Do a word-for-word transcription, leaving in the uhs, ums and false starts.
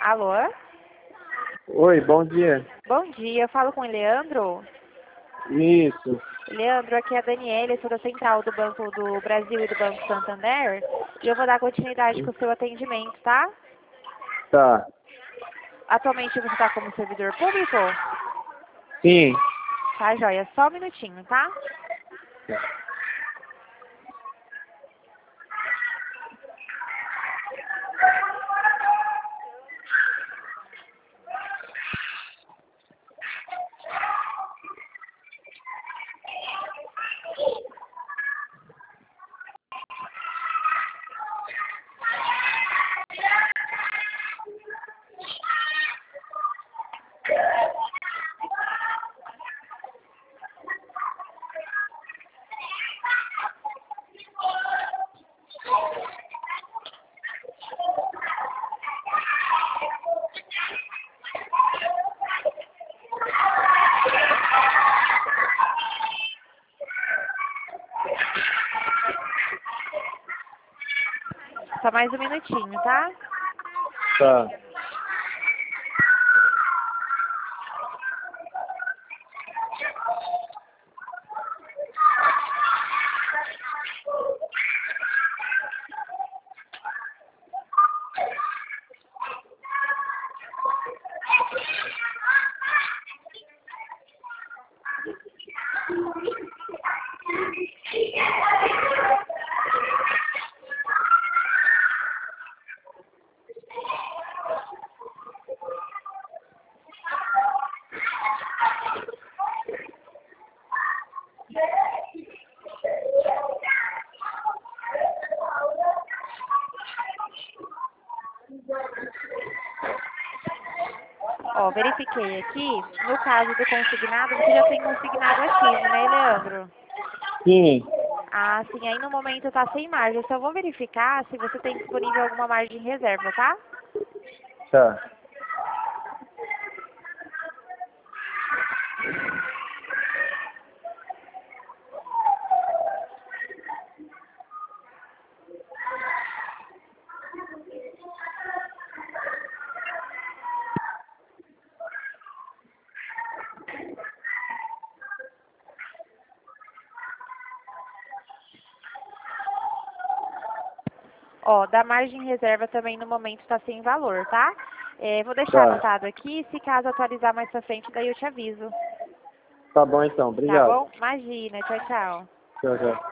Alô? Oi, bom dia. Bom dia, eu falo com o Leandro. Isso. Leandro, aqui é a Daniela, eu sou da Central do Banco do Brasil e do Banco Santander. E eu vou dar continuidade com o seu atendimento, tá? Tá. Atualmente você está como servidor público? Sim. Tá, joia. Só um minutinho, tá? Só mais um minutinho, tá? Tá. Ó, verifiquei aqui, no caso do consignado, você já tem consignado ativo, né, Leandro? Sim. Ah, sim, aí no momento tá sem margem. Eu só vou verificar se você tem disponível alguma margem em reserva, tá? Tá. Ó, da margem em reserva também no momento tá sem valor, tá? É, vou deixar Tá. anotado aqui, se caso atualizar mais pra frente, daí eu te aviso. Tá bom então. Tá Obrigado. bom? Imagina, tchau, tchau. Tchau, tchau.